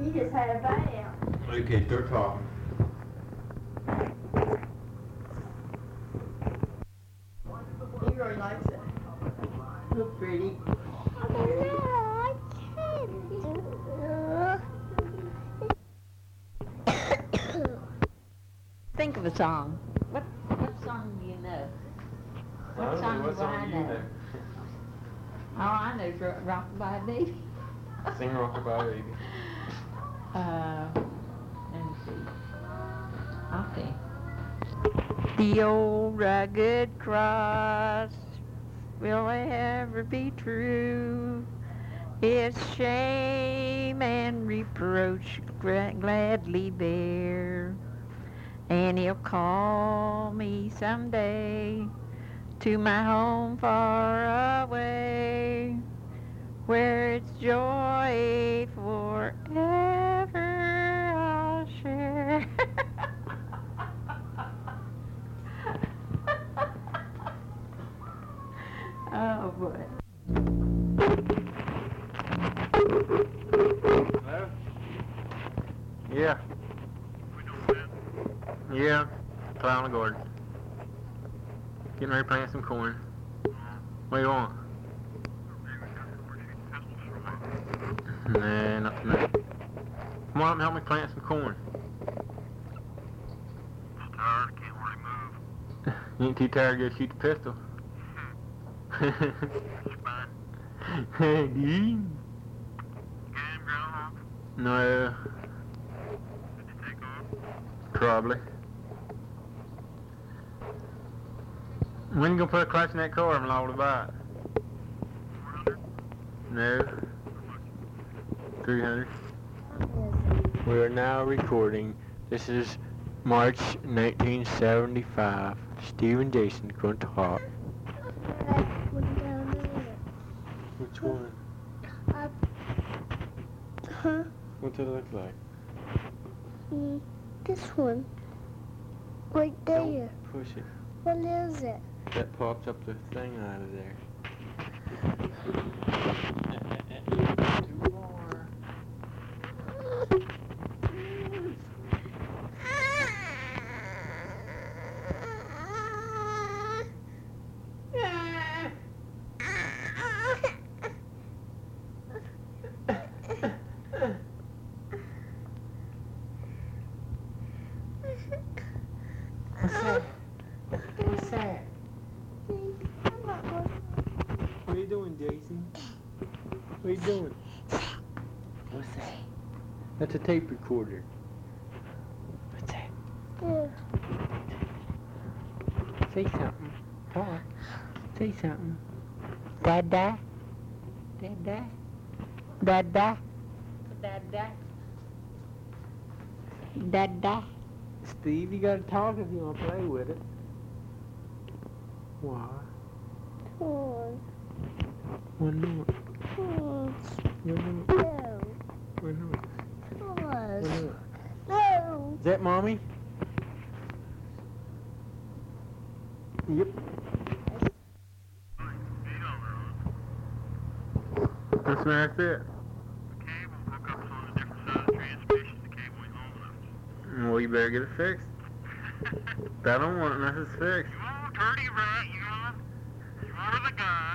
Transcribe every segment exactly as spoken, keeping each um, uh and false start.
He just had a bite out. Okay, start talking. He really likes it. Look pretty. No, I can't. Think of a song. What what song do you know? What song do I know? All I know is Ro- Rockabye Baby. Sing Rockabye Baby. Uh, let me see. I'll think. The old rugged cross will ever be true. Its shame and reproach gra- gladly bear. And he'll call me someday to my home far away, where its joy forever I'll share. Oh boy. Hello? Yeah. Yeah, plowing the garden. Getting ready to plant some corn. What do you want? Nah, not tonight. Come on up and help me plant some corn. I'm tired, can't really move. You ain't too tired to go shoot the pistol? It's fine. Hey, Game, groundhog? no, Did you take off? probably. When you gonna put a clutch in that car and load it by it? four hundred? No. three hundred. We are now recording. This is March nineteen seventy-five. Steve and Jason going to talk. Which one? Up. Huh? What's it look like? Mm, this one. Right there. Don't push it. What is it? That pops up the thing out of there. Too far. What's that? What's that? What are you doing, Jason? What are you doing? What's that? That's a tape recorder. What's that? Yeah. Say something. Talk. Say something. Dada. Dada. Dada. Dada. Dada. Steve, you gotta talk if you wanna play with it. Why? Corn. Why not? Corn. Why not? No. Why not? Corn. Why not? No. Is that mommy? Yep. That's right there. The cable hookups on the different side of the transmission. The cable ain't long enough. Well, you better get it fixed. I don't want it unless it's fixed. You are dirty rat, you are. You are the guy.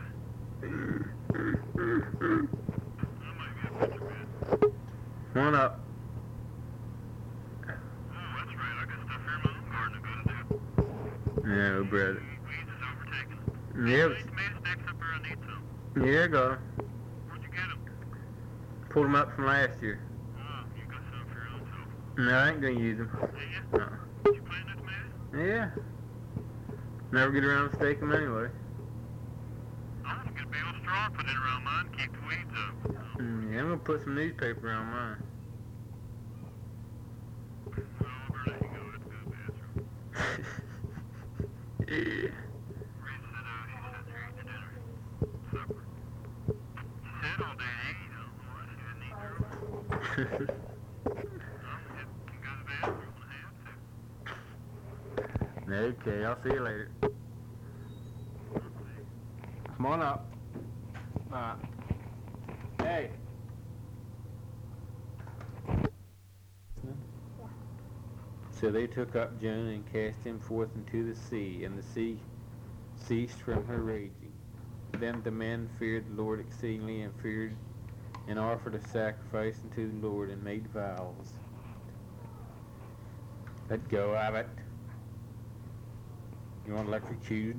That might be a picture, man. One up. Oh, that's right. I got stuff here in my own garden I gotta do. Yeah, brother. Weeds is overtaken. Yeah, These tomato stacks up here, I need some. yeah, got 'em. Where'd you get them? Pulled them up from last year. Oh, you got some for your own self. No, I ain't gonna use them. Did you? No. Did you plant that tomato? Yeah. Never get around to stake them anyway. I want to get a bale of straw put in around mine, keep the weeds up. Mm, yeah, I'm gonna put some newspaper around mine. Oh, I'll let you go. That's good, bathroom. Yeah. Reed said, oh, she said you're eating dinner. Supper. She said all day to eat. I don't know why she didn't eat earlier. I'm hip. Can go to the bathroom when I have to. Okay, I'll see you later. Come on up. Alright. Hey. So they took up Jonah and cast him forth into the sea, and the sea ceased from her raging. Then the men feared the Lord exceedingly, and feared and offered a sacrifice unto the Lord, and made vows. Let go of it. You want electrocuted?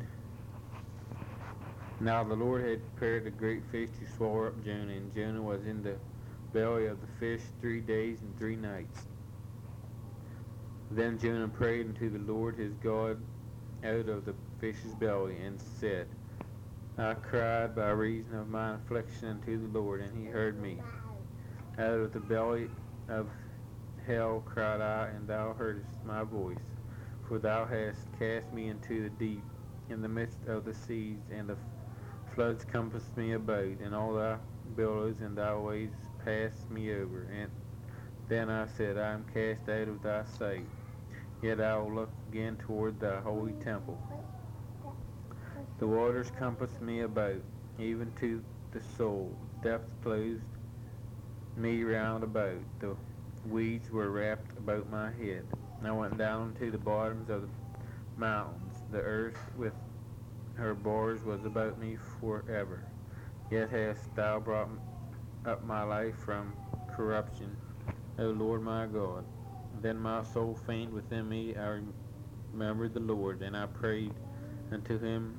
Now the Lord had prepared a great fish to swallow up Jonah, and Jonah was in the belly of the fish three days and three nights. Then Jonah prayed unto the Lord his God out of the fish's belly, and said, I cried by reason of my affliction unto the Lord, and he heard me. Out of the belly of hell cried I, and thou heardest my voice. For thou hast cast me into the deep, in the midst of the seas, and the floods compassed me about, and all thy billows and thy waves passed me over. And then I said, I am cast out of thy sight, yet I will look again toward thy holy temple. The waters compassed me about, even to the soul. Depth closed me round about. The weeds were wrapped about my head. I went down to the bottoms of the mountains. The earth with her bars was about me forever. Yet hast thou brought up my life from corruption, O Lord my God. Then my soul fainted within me. I remembered the Lord, and I prayed unto him,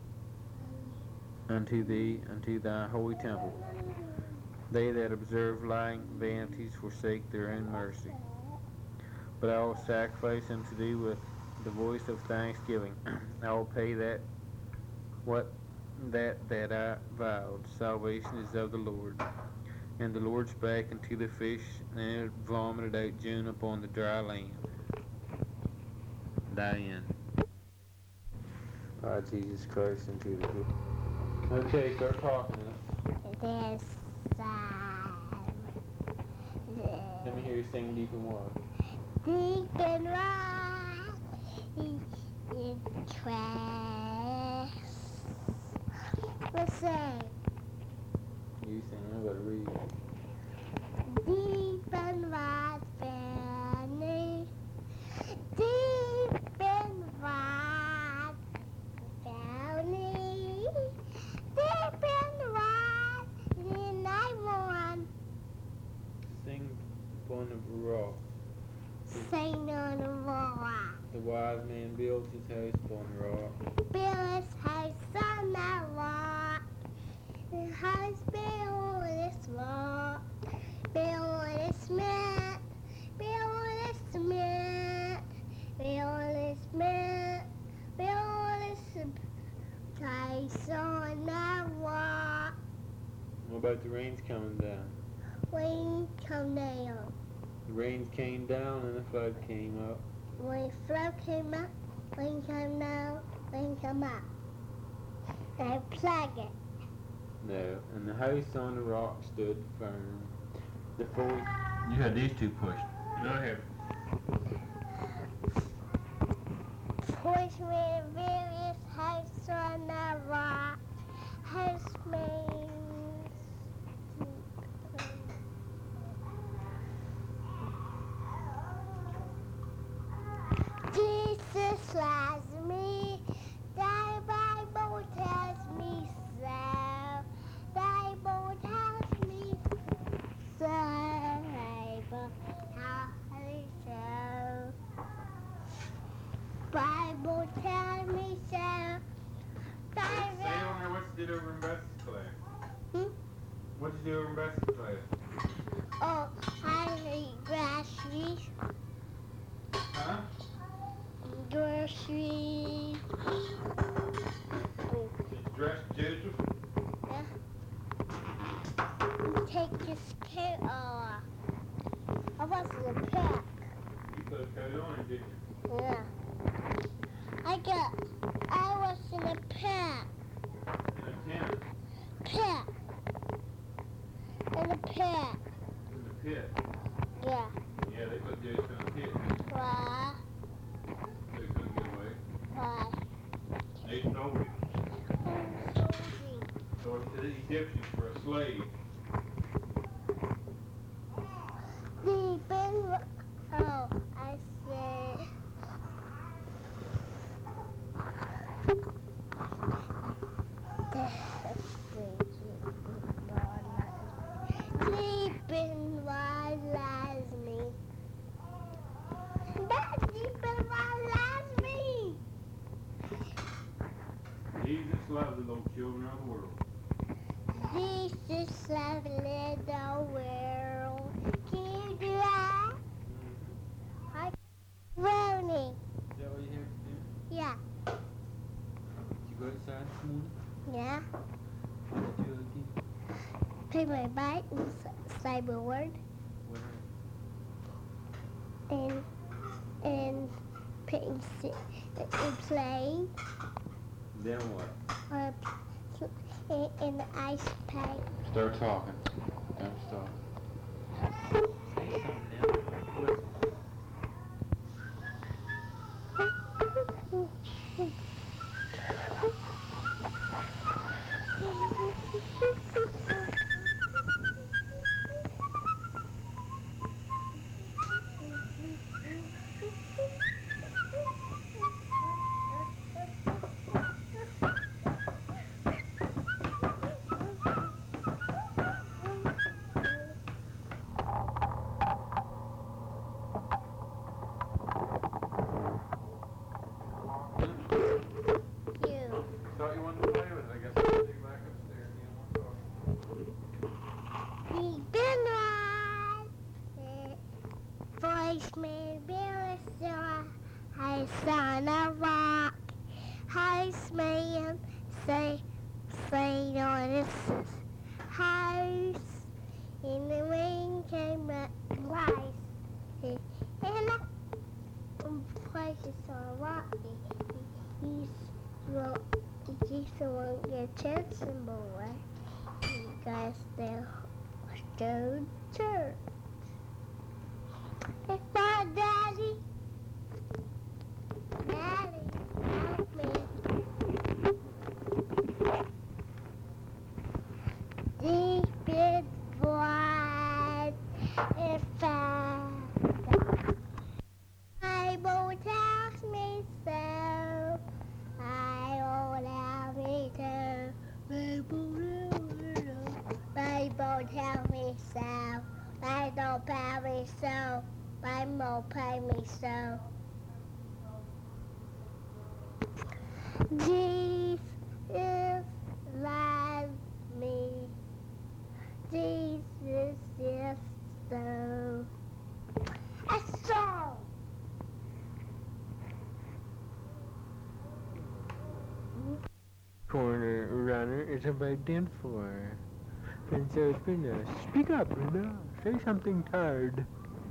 unto thee, unto thy holy temple. They that observe lying vanities forsake their own mercy. But I will sacrifice unto thee with the voice of thanksgiving. I will pay that what that that I vowed. Salvation is of the Lord. And the Lord spake unto the fish, and it vomited out Jonah upon the dry land. Diane. By Jesus Christ into the good. Okay, start talking now. This side. Let me hear you sing Deep in Water. Deep and wide in trash. Let's sing. You sing, I gotta read. Deep and wide, Fanny. Deep and wide, Fanny. Deep and wide, in I want. Sing upon the rock. Sing on the rock. The wise man builds his house upon the rock. Build his house on that rock. The house built this rock. Build this cement. Build this cement. Build this cement. Build this house on that rock. What about the rains coming down? Rain come down. The rains came down and the flood came up. When flood came up, rain came down, rain come up. And I plug it. No, and the house on the rock stood firm. The voice. You had these two pushed. Go ahead. Push me various house on that rock. House means Jesus loves me. Thy Bible tells me so. Bible tells me so. Bible tells me so. Bible tells me so. Bible. Say on there what you did over in Bessie's class. Hmm? What you do over in Bessie's class? Oh, I eat groceries. Huh? Groceries. Did you dress Joseph? Yeah. Take his coat off. I was in a pack. You put a coat on, didn't you? Yeah. I got, I was in a pack. In a tent. Pack. In a pack. In the pit. Yeah. Yeah, they put Joseph in a pit. Why? So he couldn't get away. Why? They sold him. Sold him to the Egyptians for a slave. Deep in, oh, I said, Jesus loves the little children of the world. Jesus loves the world. Can you do that? Hi, Ronnie. Is that what you have to do? Yeah. Did you go outside this morning? Yeah. What did you do again? Play my bike and s- cyberboard Where? and and playing si- and playing Then what? or in, in the ice pack. Start talking. Don't stop. Say something now. Whistle. You. Thought you wanted to play with it. I guess I'll take it back upstairs again. We've been right. Voice made Billy Star. I on a rock. House man say, say on his house. In the rain came a rice. And the place is so rocky. He's well, he's the one get chance and boy. You guys still go to church. It's my daddy. Daddy, help me. Deep in blood, if I die. Bible tells me so. I will have me too. Bible tells me so. Bible tell me so. Bible tell me so. Jesus loves me. Jesus is so. A song. Corner runner is about done for. And so it's been a speak up, Brenda. Say something tired.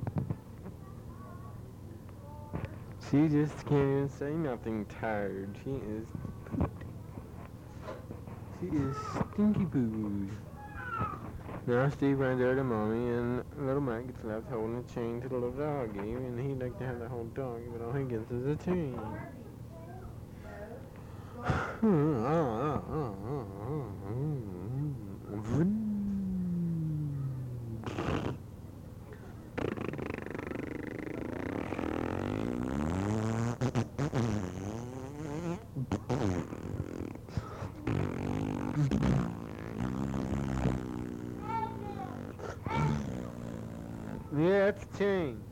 She just can't even say nothing tired. She is She is stinky boo. Now Steve runs over to mommy and little Mike gets left holding a chain to the little doggy, and he'd like to have the whole doggy, but all he gets is a chain. Yeah, that's a chain.